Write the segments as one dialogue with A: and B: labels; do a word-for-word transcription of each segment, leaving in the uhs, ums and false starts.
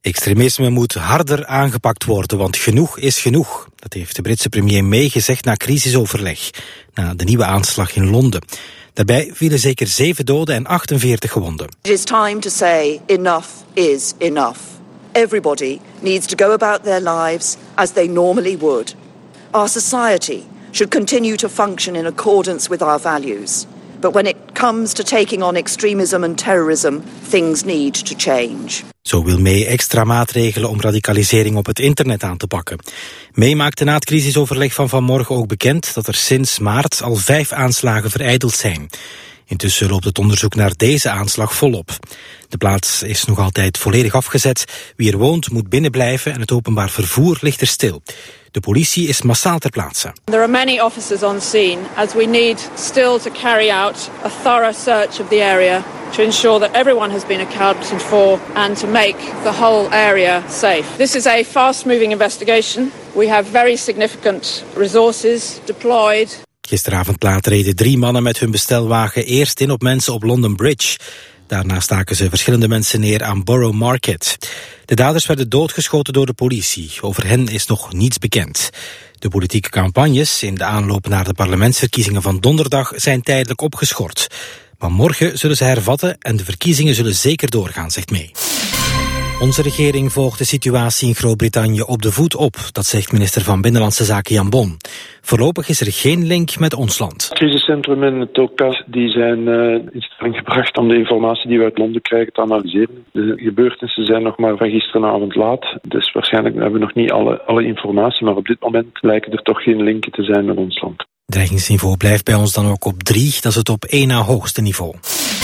A: Extremisme moet harder aangepakt worden, want genoeg is genoeg. Dat heeft de Britse premier May gezegd na crisisoverleg, na de nieuwe aanslag in Londen. Daarbij vielen zeker zeven doden en achtenveertig gewonden.
B: It is time to say enough is enough. Everybody needs to go about their lives as they normally would. Our society should continue to function in accordance with our values. But when it comes to taking on extremism and terrorism, things need to change.
A: Zo wil May extra maatregelen om radicalisering op het internet aan te pakken. May maakte na het crisisoverleg van vanmorgen ook bekend dat er sinds maart al vijf aanslagen verijdeld zijn. Intussen loopt het onderzoek naar deze aanslag volop. De plaats is nog altijd volledig afgezet. Wie er woont moet binnenblijven en het openbaar vervoer ligt er stil. De politie is massaal ter plaatse.
C: There are many officers on scene as we need still to carry out a thorough search of the area to ensure that everyone has been accounted for and to make the whole area safe. This is a fast-moving investigation. We have very significant resources deployed.
A: Gisteravond laat reden drie mannen met hun bestelwagen eerst in op mensen op London Bridge. Daarna staken ze verschillende mensen neer aan Borough Market. De daders werden doodgeschoten door de politie. Over hen is nog niets bekend. De politieke campagnes in de aanloop naar de parlementsverkiezingen van donderdag zijn tijdelijk opgeschort. Maar morgen zullen ze hervatten en de verkiezingen zullen zeker doorgaan, zegt May. Onze regering volgt de situatie in Groot-Brittannië op de voet op, dat zegt minister van Binnenlandse Zaken Jan Bon. Voorlopig is er geen link met ons land.
D: Het crisiscentrum en het O C A die zijn uh, in stelling gebracht om de informatie die we uit Londen krijgen te analyseren. De gebeurtenissen zijn nog maar van gisteravond laat, dus waarschijnlijk hebben we nog niet alle, alle informatie, maar op dit moment lijken er toch geen linken te zijn met ons land.
A: Dreigingsniveau blijft bij ons dan ook op drie, dat is het op één na hoogste niveau.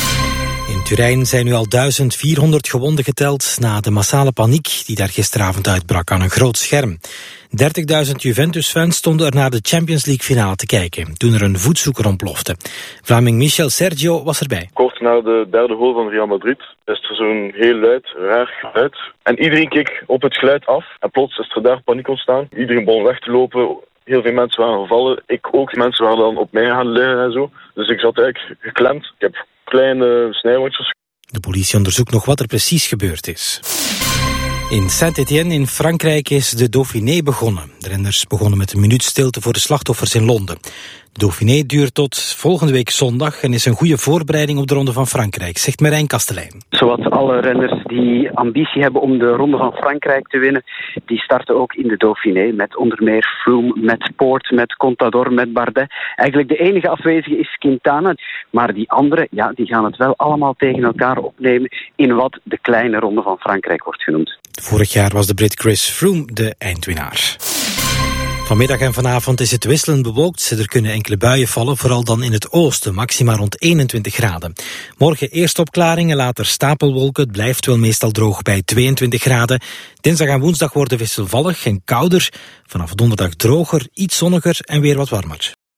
A: In Turijn zijn nu al duizend vierhonderd gewonden geteld na de massale paniek die daar gisteravond uitbrak aan een groot scherm. dertigduizend Juventus-fans stonden er naar de Champions League finale te kijken, toen er een voetzoeker ontplofte. Vlaming Michel Sergio was erbij.
E: Kort na de derde goal van Real Madrid is er zo'n heel luid, raar geluid. En iedereen keek op het geluid af en plots is er daar paniek ontstaan. Iedereen begon weg te lopen. Heel veel mensen waren gevallen. Ik ook. Mensen waren dan op mij gaan liggen en zo. Dus ik zat eigenlijk geklemd. Ik heb kleine snijwondjes.
A: De politie onderzoekt nog wat er precies gebeurd is. In Saint-Étienne in Frankrijk is de Dauphiné begonnen. De renners begonnen met een minuut stilte voor de slachtoffers in Londen. De Dauphiné duurt tot volgende week zondag en is een goede voorbereiding op de Ronde van Frankrijk, zegt Marijn Kastelein.
F: Zowat alle renners die ambitie hebben om de Ronde van Frankrijk te winnen, die starten ook in de Dauphiné. Met onder meer Froome, met Poort, met Contador, met Bardet. Eigenlijk de enige afwezige is Quintana. Maar die anderen, ja, die gaan het wel allemaal tegen elkaar opnemen in wat de kleine Ronde van Frankrijk wordt genoemd.
A: Vorig jaar was de Brit Chris Froome de eindwinnaar. Vanmiddag en vanavond is het wisselend bewolkt. Er kunnen enkele buien vallen, vooral dan in het oosten, maximaal rond eenentwintig graden. Morgen eerst opklaringen, later stapelwolken. Het blijft wel meestal droog bij tweeëntwintig graden. Dinsdag en woensdag worden wisselvallig en kouder. Vanaf donderdag droger, iets zonniger en weer wat warmer.